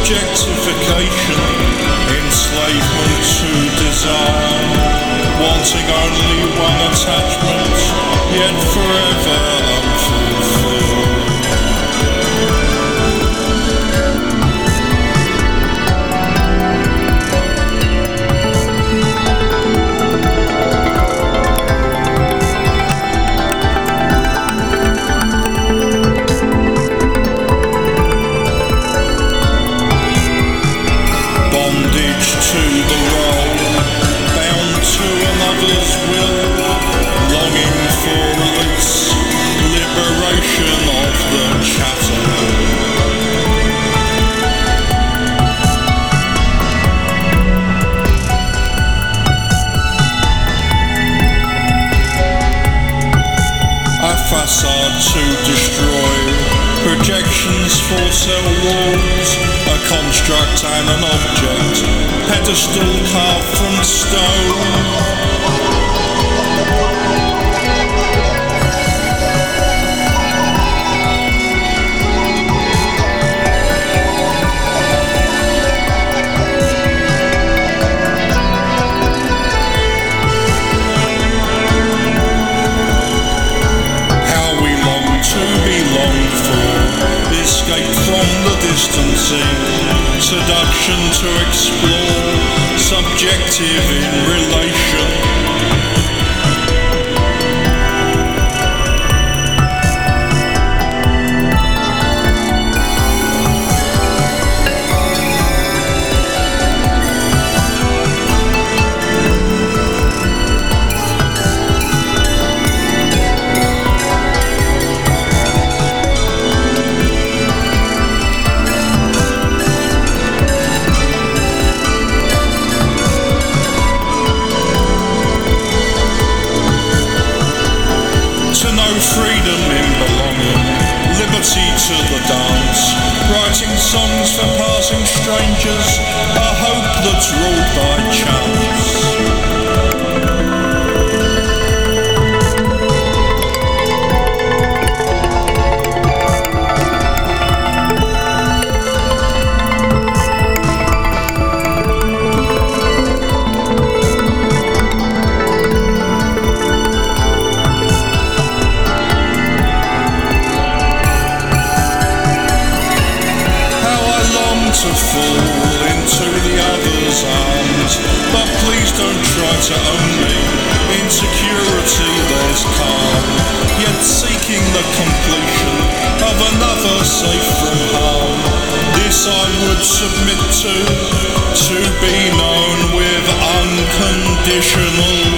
objectification, enslavement to desire, wanting only one attachment, yet forever unfulfilled. To the role, bound to another's will, longing for release, liberation of the chattel. A facade to destroy, projections for cell walls, a construct and an object, pedestal carved from stone. How we long to be longed for, escape from the distancing, seduction to explore, subjective in relation. Freedom in belonging, liberty to the dance, writing songs for passing strangers, a hope that's ruled by chance. To fall into the other's arms, but please don't try to own me. Insecurity, there's calm, yet seeking the completion of another safe from harm. This I would submit to be known with unconditional